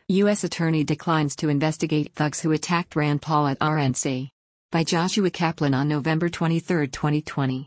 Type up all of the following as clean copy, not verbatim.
U.S. Attorney declines to investigate thugs who attacked Rand Paul at RNC. By Joshua Kaplan on November 23, 2020.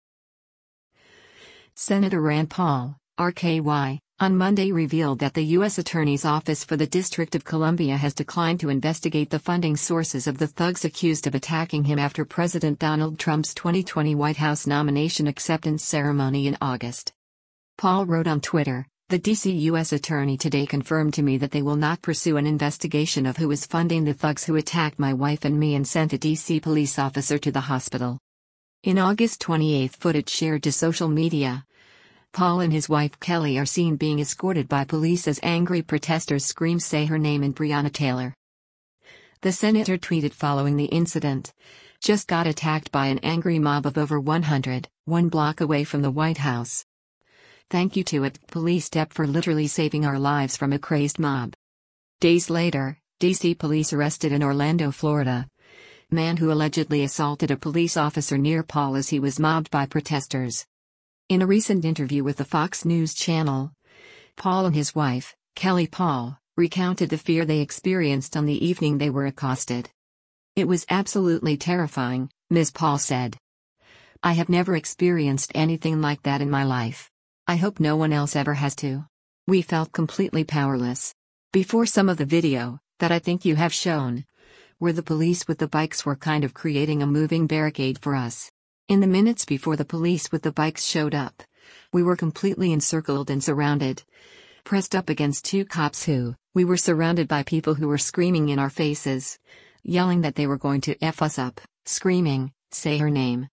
Senator Rand Paul, RKY, on Monday revealed that the U.S. Attorney's Office for the District of Columbia has declined to investigate the funding sources of the thugs accused of attacking him after President Donald Trump's 2020 White House nomination acceptance ceremony in August. Paul wrote on Twitter, "The D.C. U.S. Attorney today confirmed to me that they will not pursue an investigation of who is funding the thugs who attacked my wife and me and sent a D.C. police officer to the hospital." In August 28, footage shared to social media. Paul and his wife Kelly are seen being escorted by police as angry protesters scream "Say her name" and "Breonna Taylor." The senator tweeted following the incident, "Just got attacked by an angry mob of over 100, 1 block away from the White House. Thank you to it Police Dep for literally saving our lives from a crazed mob." Days later, D.C. police arrested in Orlando, Florida, man who allegedly assaulted a police officer near Paul as he was mobbed by protesters. In a recent interview with the Fox News channel, Paul and his wife, Kelly Paul, recounted the fear they experienced on the evening they were accosted. "It was absolutely terrifying," Ms. Paul said. "I have never experienced anything like that in my life. I hope no one else ever has to. We felt completely powerless. Before some of the video, that I think you have shown, where the police with the bikes were kind of creating a moving barricade for us. In the minutes before the police with the bikes showed up, we were completely encircled and surrounded, pressed up against 2 cops we were surrounded by people who were screaming in our faces, yelling that they were going to F us up, screaming, 'Say her name.'